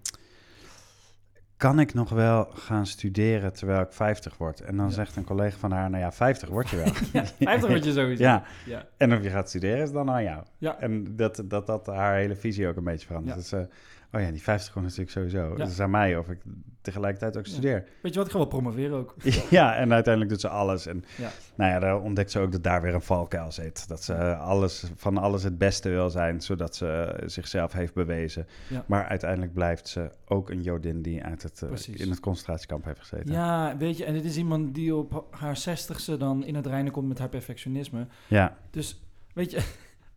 kan ik nog wel gaan studeren terwijl ik vijftig word? En dan Ja. zegt een collega van haar... Nou ja, vijftig word je wel. ja, vijftig word je sowieso. Ja. ja. En of je gaat studeren is dan aan jou. Ja. En dat, dat dat haar hele visie ook een beetje verandert. Ja. Dus, uh, oh ja, die vijftig komt natuurlijk sowieso. Ja. Dat is aan mij of ik tegelijkertijd ook studeer. Ja. Weet je wat, ik ga wel promoveren ook. ja, en uiteindelijk doet ze alles. En Ja. nou ja, daar ontdekt ze ook dat daar weer een valkuil zit. Dat ze alles, van alles het beste wil zijn, zodat ze zichzelf heeft bewezen. Ja. Maar uiteindelijk blijft ze ook een Jodin die uit het, uh, in het concentratiekamp heeft gezeten. Ja, weet je, en dit is iemand die op haar zestigste dan in het reinen komt met haar perfectionisme. Ja. Dus, weet je...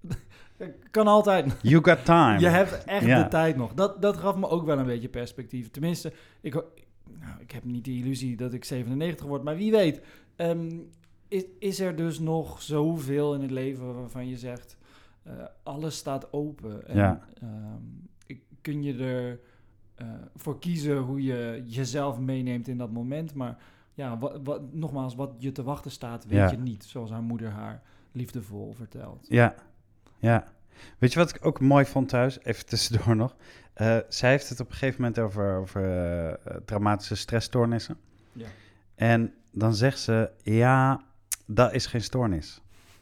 kan altijd. You got time. Je hebt echt ja. de tijd nog. Dat, dat gaf me ook wel een beetje perspectief. Tenminste, ik, nou, ik heb niet de illusie dat ik zevenennegentig word, maar wie weet. Um, is, is er dus nog zoveel in het leven waarvan je zegt, uh, alles staat open. En, ja. um, ik, kun je er uh, voor kiezen hoe je jezelf meeneemt in dat moment. Maar ja, wat, wat, nogmaals, wat je te wachten staat, weet ja. je niet. Zoals haar moeder haar liefdevol vertelt. Ja, ja. Weet je wat ik ook mooi vond thuis? Even tussendoor nog. Uh, zij heeft het op een gegeven moment over, over uh, traumatische stressstoornissen. Ja. En dan zegt ze, ja, dat is geen stoornis.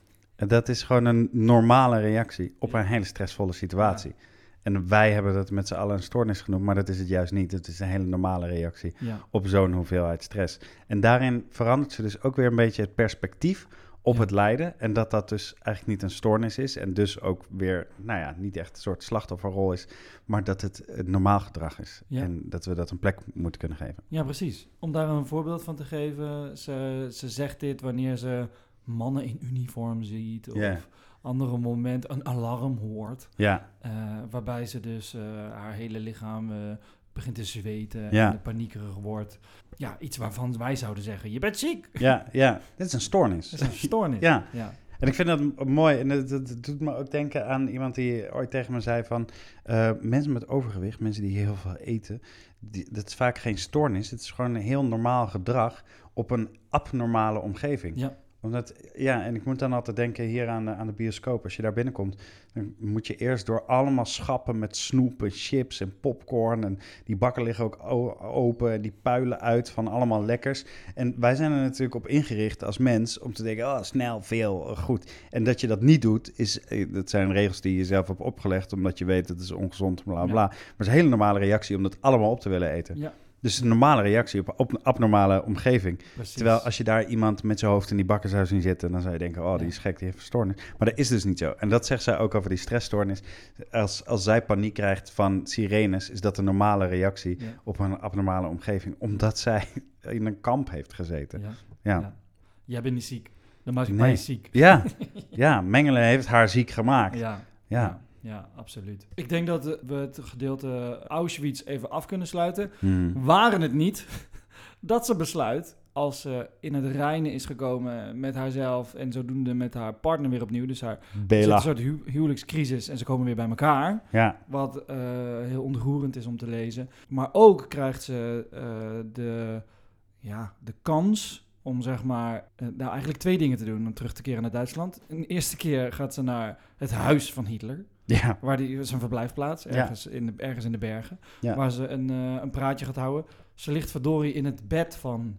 Dat is gewoon een normale reactie op ja. een hele stressvolle situatie. Ja. En wij hebben dat met z'n allen een stoornis genoemd, maar dat is het juist niet. Het is een hele normale reactie ja. op zo'n hoeveelheid stress. En daarin verandert ze dus ook weer een beetje het perspectief op ja. het lijden. En dat dat dus eigenlijk niet een stoornis is. En dus ook weer, nou ja, niet echt een soort slachtofferrol is. Maar dat het het normaal gedrag is. Ja. En dat we dat een plek moeten kunnen geven. Ja, precies. Om daar een voorbeeld van te geven. Ze, ze zegt dit wanneer ze mannen in uniform ziet. Of yeah. andere moment een alarm hoort. Ja. Uh, waarbij ze dus uh, haar hele lichaam uh, begint te zweten. Ja. En paniekerig wordt. Ja, iets waarvan wij zouden zeggen, je bent ziek. Ja, ja. Dit is een stoornis. Dit is een stoornis. ja. ja. En ik vind dat mooi. En dat, dat doet me ook denken aan iemand die ooit tegen me zei van... Uh, mensen met overgewicht, mensen die heel veel eten... Die, dat is vaak geen stoornis. Het is gewoon een heel normaal gedrag op een abnormale omgeving. Ja. Omdat, ja, en ik moet dan altijd denken hier aan de, aan de bioscoop. Als je daar binnenkomt, dan moet je eerst door allemaal schappen met snoep en chips en popcorn. En die bakken liggen ook o- open en die puilen uit van allemaal lekkers. En wij zijn er natuurlijk op ingericht als mens om te denken, oh, snel, veel, goed. En dat je dat niet doet, is, dat zijn regels die je zelf hebt opgelegd, omdat je weet dat het is ongezond, bla bla. Ja. Maar het is een hele normale reactie om dat allemaal op te willen eten. Ja. Dus een normale reactie op, op een abnormale omgeving. Precies. Terwijl als je daar iemand met zijn hoofd in die bakken zou zien zitten... dan zou je denken, oh, die is gek, die heeft een stoornis. Maar dat is dus niet zo. En dat zegt zij ook over die stressstoornis. Als, als zij paniek krijgt van sirenes... is dat een normale reactie ja. op een abnormale omgeving. Omdat zij in een kamp heeft gezeten. Ja. Ja. Ja. Jij bent niet ziek. Dan maak je nee. mij ziek. Ja. ja, Mengele heeft haar ziek gemaakt. Ja. Ja. ja. Ja, absoluut. Ik denk dat we het gedeelte Auschwitz even af kunnen sluiten. Hmm. Waren het niet dat ze besluit, als ze in het reinen is gekomen met haarzelf... en zodoende met haar partner weer opnieuw. Dus haar Bela. een soort hu- huwelijkscrisis en ze komen weer bij elkaar. Ja. Wat uh, heel ontroerend is om te lezen. Maar ook krijgt ze uh, de, ja, de kans... om zeg maar, uh, nou eigenlijk twee dingen te doen om terug te keren naar Duitsland. De eerste keer gaat ze naar het huis van Hitler. Ja. Waar die zijn verblijfplaats, ergens, ja. in de, ergens in de bergen. Ja. Waar ze een, uh, een praatje gaat houden. Ze ligt verdorie in het bed van...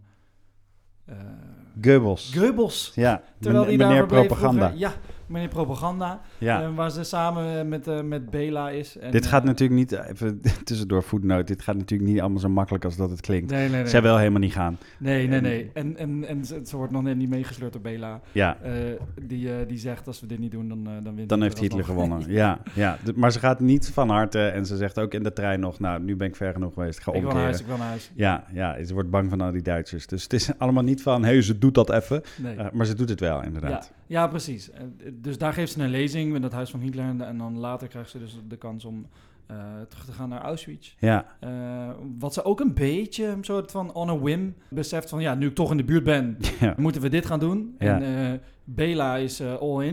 Uh, Goebbels. Goebbels. Ja, terwijl men, die meneer Propaganda. Vroeger, ja, meneer Propaganda. Ja. Uh, waar ze samen met, uh, met Bela is. En, dit gaat uh, natuurlijk niet, even tussendoor voetnoot, dit gaat natuurlijk niet allemaal zo makkelijk als dat het klinkt. Nee, nee, nee. Zij wil helemaal niet gaan. Nee, nee, nee. En, en, en ze, ze wordt nog net niet meegesleurd door Bela. Ja. Uh, die, uh, die zegt, als we dit niet doen, dan, uh, dan wint Dan heeft Hitler gewonnen. ja, ja. De, maar ze gaat niet van harte en ze zegt ook in de trein nog, nou, nu ben ik ver genoeg geweest, ik ga ik omkeren. Ik wil naar huis, ik wil naar huis. Ja, ja, ze wordt bang van al die Duitsers. Dus het is allemaal niet van, hé, hey, ze doet dat even. Nee. Uh, maar ze doet het wel, inderdaad. Ja, ja, precies. Dus daar geeft ze een lezing in het huis van Hitler. En, en dan later krijgt ze dus de kans om uh, terug te gaan naar Auschwitz. Ja. Uh, wat ze ook een beetje een soort van on a whim beseft van... ja, nu ik toch in de buurt ben, ja. moeten we dit gaan doen. Ja. En uh, Bela is uh, all in.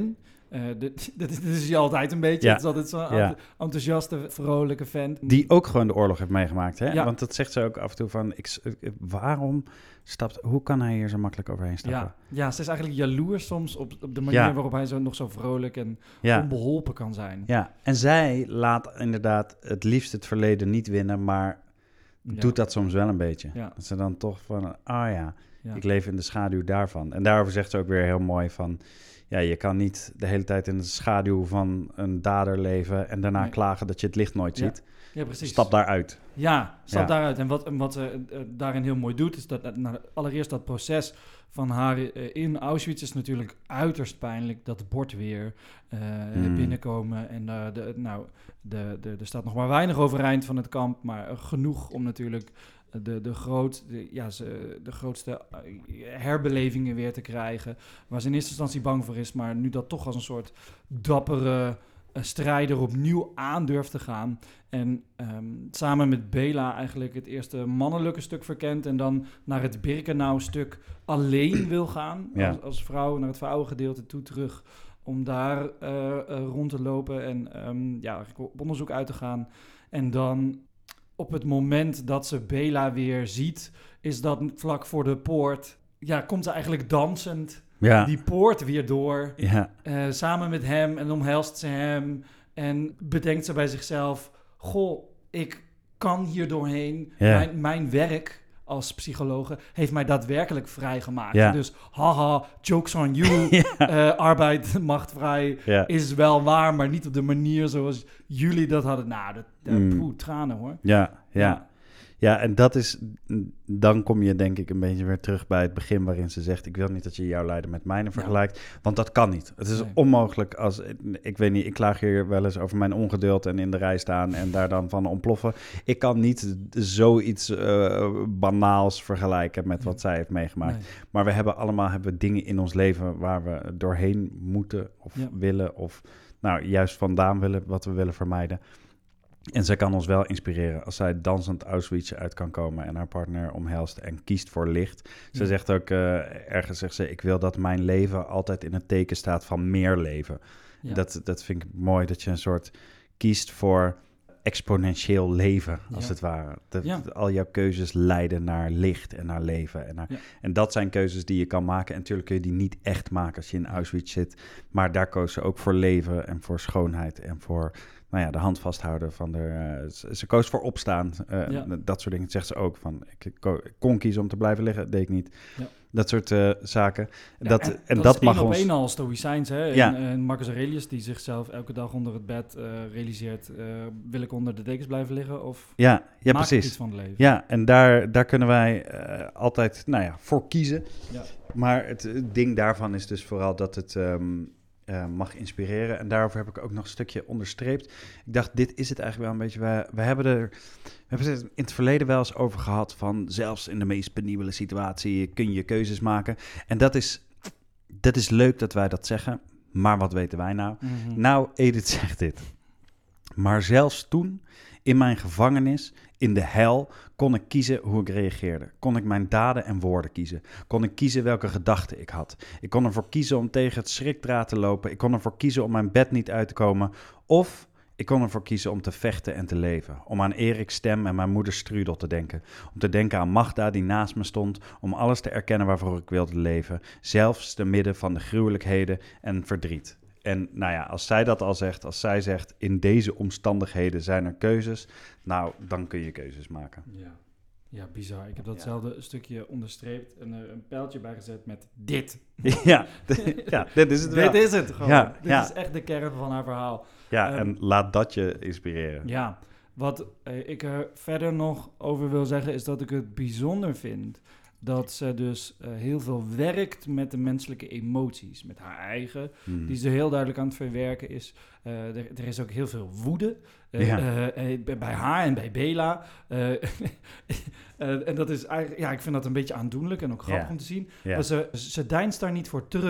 Uh, dit, dit, is, dit is hij altijd een beetje. Ja. Het is altijd zo'n Ja. enthousiaste, vrolijke vent. Die ook gewoon de oorlog heeft meegemaakt, hè? Ja. Want dat zegt ze ook af en toe van... Ik, waarom stapt... Hoe kan hij hier zo makkelijk overheen stappen? Ja, ja, ze is eigenlijk jaloers soms op, op de manier Ja. waarop hij zo nog zo vrolijk en Ja. onbeholpen kan zijn. Ja, en zij laat inderdaad het liefst het verleden niet winnen, maar Ja. doet dat soms wel een beetje. Ja. Dat ze dan toch van, ah ja, Ja. ik leef in de schaduw daarvan. En daarover zegt ze ook weer heel mooi van... Ja, je kan niet de hele tijd in de schaduw van een dader leven... en daarna Nee. klagen dat je het licht nooit Ja. ziet. Ja, precies. Stap daaruit. Ja, stap Ja. daaruit. En wat, en wat ze uh, daarin heel mooi doet, is dat uh, nou, allereerst dat proces van haar uh, in Auschwitz is natuurlijk uiterst pijnlijk. Dat bord weer uh, Mm. binnenkomen. En uh, de, nou, de, de, er staat nog maar weinig overeind van het kamp, maar uh, genoeg om natuurlijk de, de, groot, de, ja, ze, de grootste herbelevingen weer te krijgen. Waar ze in eerste instantie bang voor is, maar nu dat toch als een soort dappere uh, strijder opnieuw aandurft te gaan. En um, samen met Bela eigenlijk het eerste mannelijke stuk verkent en dan naar het Birkenau-stuk alleen wil gaan. Ja. Als, als vrouw naar het vrouwengedeelte toe terug. Om daar uh, uh, rond te lopen en um, ja, op onderzoek uit te gaan. En dan op het moment dat ze Bela weer ziet, is dat vlak voor de poort. Ja, komt ze eigenlijk dansend Ja. die poort weer door. Ja. Uh, samen met hem en omhelst ze hem. En bedenkt ze bij zichzelf, goh, ik kan hier doorheen. Ja. Mijn, mijn werk als psychologe heeft mij daadwerkelijk vrijgemaakt. Ja. Dus haha, jokes on you. Ja. Uh, arbeid macht vrij Ja. is wel waar, maar niet op de manier zoals jullie dat hadden. Nou, dat, dat Mm. poeh, tranen hoor. Ja, ja. Ja. Ja, en dat is... Dan kom je denk ik een beetje weer terug bij het begin... waarin ze zegt, ik wil niet dat je jouw lijden met mijne vergelijkt. Want dat kan niet. Het is Nee. onmogelijk als... Ik weet niet, ik klaag hier wel eens over mijn ongeduld... en in de rij staan en daar dan van ontploffen. Ik kan niet zoiets uh, banaals vergelijken... met wat zij heeft meegemaakt. Nee. Maar we hebben allemaal hebben dingen in ons leven... waar we doorheen moeten of Ja. willen... of nou juist vandaan willen, wat we willen vermijden... En zij kan ons wel inspireren als zij dansend Auschwitz uit kan komen en haar partner omhelst en kiest voor licht. Ze Ja. zegt ook, uh, ergens zegt ze, ik wil dat mijn leven altijd in het teken staat van meer leven. Ja. Dat, dat vind ik mooi, dat je een soort kiest voor exponentieel leven, als Ja. het ware. Dat, Ja. al jouw keuzes leiden naar licht en naar leven. En, naar, Ja. en dat zijn keuzes die je kan maken. En natuurlijk kun je die niet echt maken als je in Auschwitz zit. Maar daar koos ze ook voor leven en voor schoonheid en voor... Nou ja, de hand vasthouden van de... Uh, ze, ze koos voor opstaan. Uh, Ja. Dat soort dingen zegt ze ook. Van, ik, ko- ik kon kiezen om te blijven liggen, dat deed ik niet. Ja. Dat soort uh, zaken. Ja, dat, en, en dat, dat is mag één op ons... één al stoïcijns, hè? Ja. En, en Marcus Aurelius, die zichzelf elke dag onder het bed uh, realiseert... Uh, wil ik onder de dekens blijven liggen of Ja, ja maak ik precies. iets van het leven? Ja, en daar, daar kunnen wij uh, altijd nou ja, voor kiezen. Ja. Maar het, het ding daarvan is dus vooral dat het... Um, Uh, mag inspireren. En daarover heb ik ook nog een stukje onderstreept. Ik dacht, dit is het eigenlijk wel een beetje... We, we hebben er we hebben het in het verleden wel eens over gehad... van zelfs in de meest penibele situatie kun je keuzes maken. En dat is, dat is leuk dat wij dat zeggen. Maar wat weten wij nou? Mm-hmm. Nou, Edith zegt dit. Maar zelfs toen, in mijn gevangenis, in de hel... kon ik kiezen hoe ik reageerde. Kon ik mijn daden en woorden kiezen. Kon ik kiezen welke gedachten ik had. Ik kon ervoor kiezen om tegen het schrikdraad te lopen. Ik kon ervoor kiezen om mijn bed niet uit te komen. Of ik kon ervoor kiezen om te vechten en te leven. Om aan Erik's stem en mijn moeder Strudel te denken. Om te denken aan Magda die naast me stond. Om alles te erkennen waarvoor ik wilde leven. Zelfs te midden van de gruwelijkheden en verdriet. En nou ja, als zij dat al zegt, als zij zegt... in deze omstandigheden zijn er keuzes... nou, dan kun je keuzes maken. Ja. Ja, bizar. Ik heb datzelfde ja. stukje onderstreept en er een pijltje bij gezet met dit. Ja, ja dit is het wel. Dit is het gewoon. Ja, dit ja. is echt de kern van haar verhaal. Ja, um, en laat dat je inspireren. Ja, wat uh, ik er verder nog over wil zeggen... is dat ik het bijzonder vind... dat ze dus uh, heel veel werkt met de menselijke emoties. Met haar eigen, hmm. die ze heel duidelijk aan het verwerken is. Uh, er, er is ook heel veel woede. Uh, ja. uh, uh, bij haar en bij Bela. Uh, uh, en dat is eigenlijk, ja, ik vind dat een beetje aandoenlijk en ook grappig ja. om te zien. Ja. Maar ze, ze deinst daar niet voor terug.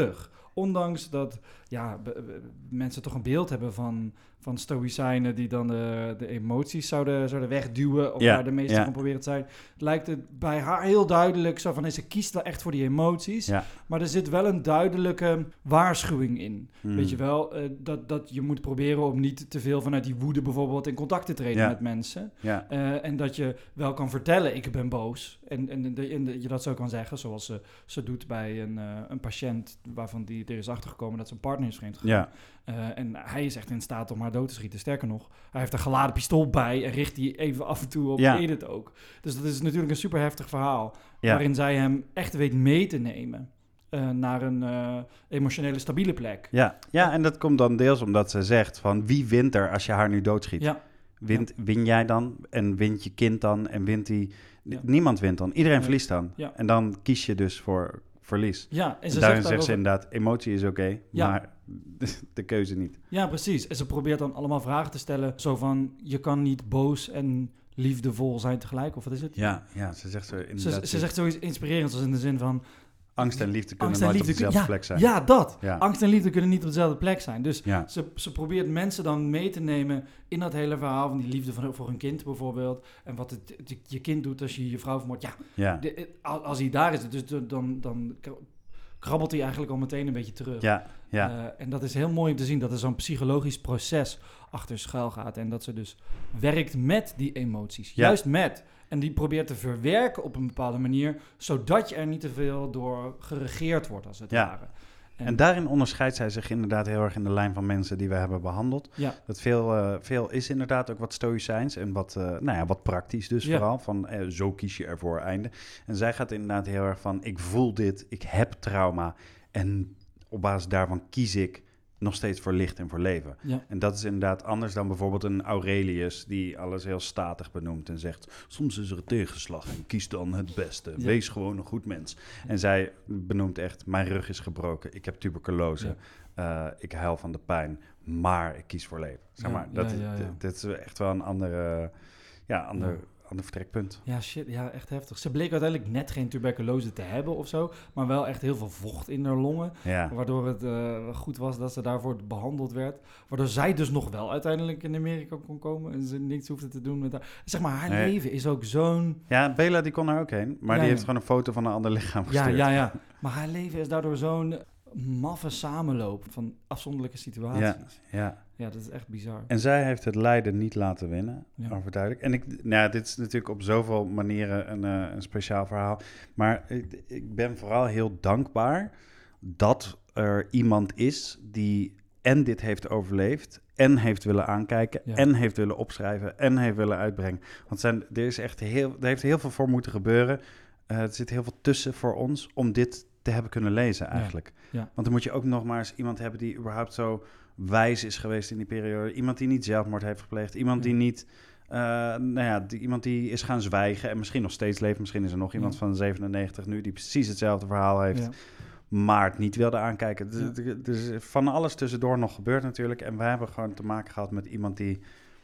ondanks dat ja, b- b- mensen toch een beeld hebben van, van stoïcijnen die dan de, de emoties zouden, zouden wegduwen of Ja, daar de meeste ja. van proberen te zijn, lijkt het bij haar heel duidelijk zo van, ze kiest wel echt voor die emoties, Ja. maar er zit wel een duidelijke waarschuwing in. Mm. Weet je wel, uh, dat, dat je moet proberen om niet te veel vanuit die woede bijvoorbeeld in contact te treden Ja. met mensen. Ja. Uh, en dat je wel kan vertellen, ik ben boos. En, en, de, en de, je dat zo kan zeggen, zoals ze, ze doet bij een, uh, een patiënt waarvan die er is achtergekomen dat zijn partner is vreemd gegaan. Ja. Uh, en hij is echt in staat om haar dood te schieten. Sterker nog, hij heeft een geladen pistool bij en richt die even af en toe op Ja. Edith ook. Dus dat is natuurlijk een super heftig verhaal. Ja. Waarin zij hem echt weet mee te nemen. Uh, naar een uh, emotionele stabiele plek. Ja. ja, en dat komt dan deels omdat ze zegt van wie wint er als je haar nu doodschiet? Ja. Wint, ja. Win jij dan en wint je kind dan en wint die... Ja. Niemand wint dan, iedereen Nee. verliest dan. Ja. En dan kies je dus voor verlies. Ja, en ze en daarin zegt, zegt ze daarover... inderdaad, emotie is oké, okay, Ja. maar de, de keuze niet. Ja, precies. En ze probeert dan allemaal vragen te stellen. Zo van, je kan niet boos en liefdevol zijn tegelijk, of wat is het? Ja, ja ze zegt zo inderdaad... Ze, ze zegt zoiets inspirerends als in de zin van... Angst en liefde kunnen angst en nooit liefde op dezelfde kun- plek zijn. Ja, dat. Ja. Angst en liefde kunnen niet op dezelfde plek zijn. Dus Ja. ze, ze probeert mensen dan mee te nemen in dat hele verhaal van die liefde van, voor een kind bijvoorbeeld. En wat het, het, je kind doet als je je vrouw vermoordt. Ja, Ja. de, als hij daar is, dus de, dan, dan krabbelt hij eigenlijk al meteen een beetje terug. Ja, ja. Uh, en dat is heel mooi om te zien dat er zo'n psychologisch proces achter schuil gaat. En dat ze dus werkt met die emoties. Ja. Juist met. En die probeert te verwerken op een bepaalde manier, zodat je er niet te veel door geregeerd wordt, als het Ja. ware. En, en daarin onderscheidt zij zich inderdaad heel erg in de lijn van mensen die we hebben behandeld. Ja. Dat veel, uh, veel is inderdaad ook wat stoïcijns en wat, uh, nou ja, wat praktisch dus Ja. vooral. Van uh, zo kies je ervoor einde. En zij gaat inderdaad heel erg van ik voel dit, ik heb trauma en op basis daarvan kies ik nog steeds voor licht en voor leven. Ja. En dat is inderdaad anders dan bijvoorbeeld een Aurelius die alles heel statig benoemt en zegt soms is er een tegenslag en kies dan het beste. Ja. Wees gewoon een goed mens. En zij benoemt echt, mijn rug is gebroken, ik heb tuberculose, ja. uh, ik huil van de pijn, maar ik kies voor leven. Zeg maar, ja, dat, ja, ja, ja. d- dit is echt wel een andere, ja, ander, Ja. ander vertrekpunt. Ja, shit. Ja, echt heftig. Ze bleek uiteindelijk net geen tuberculose te hebben of zo, maar wel echt heel veel vocht in haar longen, Ja. waardoor het uh, goed was dat ze daarvoor behandeld werd. Waardoor zij dus nog wel uiteindelijk in Amerika kon komen en ze niks hoefde te doen met haar. Zeg maar, haar Nee. leven is ook zo'n... Ja, Bela die kon er ook heen, maar Ja, die ja. heeft gewoon een foto van een ander lichaam Ja, gestuurd. ja, ja. Maar haar leven is daardoor zo'n maffe samenloop van afzonderlijke situaties. Ja, Ja, ja. ja dat is echt bizar. En zij heeft het lijden niet laten winnen, Ja. overduidelijk. En ik, nou ja, dit is natuurlijk op zoveel manieren een, uh, een speciaal verhaal. Maar ik, ik ben vooral heel dankbaar dat er iemand is die en dit heeft overleefd en heeft willen aankijken Ja. en heeft willen opschrijven en heeft willen uitbrengen. Want zijn, er, is echt heel, er heeft heel veel voor moeten gebeuren. Uh, er zit heel veel tussen voor ons om dit te hebben kunnen lezen eigenlijk. Ja. Ja. Want dan moet je ook nog maar eens iemand hebben die überhaupt zo wijs is geweest in die periode. Iemand die niet zelfmoord heeft gepleegd. Iemand Ja. die niet... Uh, nou ja, die, iemand die is gaan zwijgen en misschien nog steeds leeft. Misschien is er nog iemand Ja. van zevenennegentig nu die precies hetzelfde verhaal heeft, Ja. maar het niet wilde aankijken. Dus, Ja. dus van alles tussendoor nog gebeurd natuurlijk. En wij hebben gewoon te maken gehad met iemand die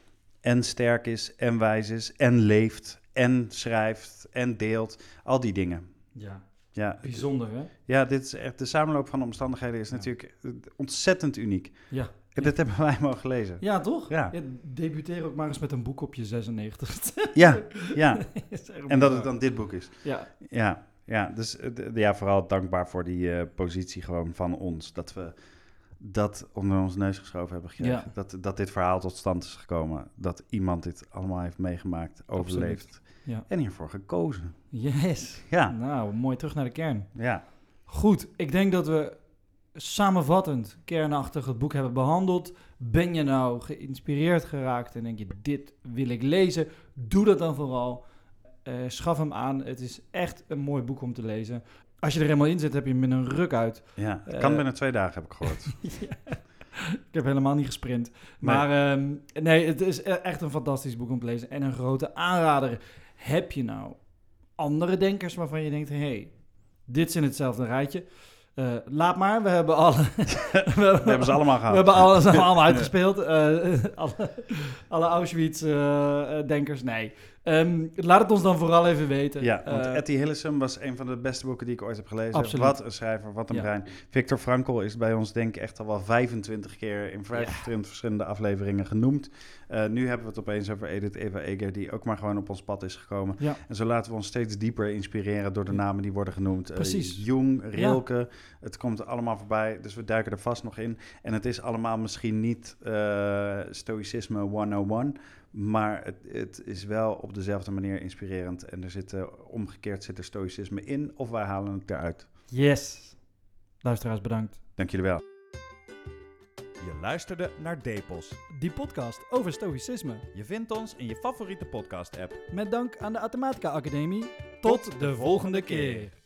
en sterk is en wijs is en leeft en schrijft en deelt. Al die dingen. Ja. Ja, Bijzonder, hè? ja, dit is echt, de samenloop van de omstandigheden is Ja. natuurlijk ontzettend uniek. Ja. En dat hebben wij mogen lezen. Ja, toch? Ja. Ja, debuteer ook maar eens met een boek op je zesennegentigste. Ja, ja. Is echt En dat bizar. het dan dit boek is. Ja. Ja, ja. Dus eh, d- ja, vooral dankbaar voor die uh, positie gewoon van ons. Dat we dat onder ons neus geschoven hebben gekregen. Ja. Dat, dat dit verhaal tot stand is gekomen. Dat iemand dit allemaal heeft meegemaakt, overleefd. Ja. En hiervoor gekozen. Yes. Ja, Nou, mooi terug naar de kern. ja. Goed, ik denk dat we samenvattend kernachtig het boek hebben behandeld. Ben je nou geïnspireerd geraakt en denk je, dit wil ik lezen? Doe dat dan vooral. Uh, schaf hem aan. Het is echt een mooi boek om te lezen. Als je er helemaal in zit, heb je hem met een ruk uit. Ja, het kan Uh, binnen twee dagen, heb ik gehoord. Ja. Ik heb helemaal niet gesprint. Maar um, nee, het is echt een fantastisch boek om te lezen. En een grote aanrader. Heb je nou andere denkers waarvan je denkt, hé, hey, dit is in hetzelfde rijtje. Uh, laat maar, we hebben alle... we, We hebben ze allemaal gehad. We hebben alles allemaal uitgespeeld. Uh, alle, alle Auschwitz-denkers, uh, nee. Um, laat het ons dan vooral even weten. Ja, want Uh, Etty Hillesum was een van de beste boeken die ik ooit heb gelezen. Absoluut. Wat een schrijver, wat een Ja. brein. Viktor Frankl is bij ons denk ik echt al wel vijfentwintig keer in vijfentwintig ja. verschillende afleveringen genoemd. Uh, nu hebben we het opeens over Edith Eva Eger, die ook maar gewoon op ons pad is gekomen. Ja. En zo laten we ons steeds dieper inspireren door de namen die worden genoemd. Precies. Uh, Jung, Rilke, ja. Het komt er allemaal voorbij, dus we duiken er vast nog in. En het is allemaal misschien niet uh, stoïcisme honderdéén, maar het, het is wel op dezelfde manier inspirerend. En er zit, uh, omgekeerd zit er stoïcisme in, of wij halen het eruit. Yes. Luisteraars, bedankt. Dank jullie wel. Je luisterde naar Depos. Die podcast over stoïcisme. Je vindt ons in je favoriete podcast-app. Met dank aan de Athematica Academie. Tot de volgende keer.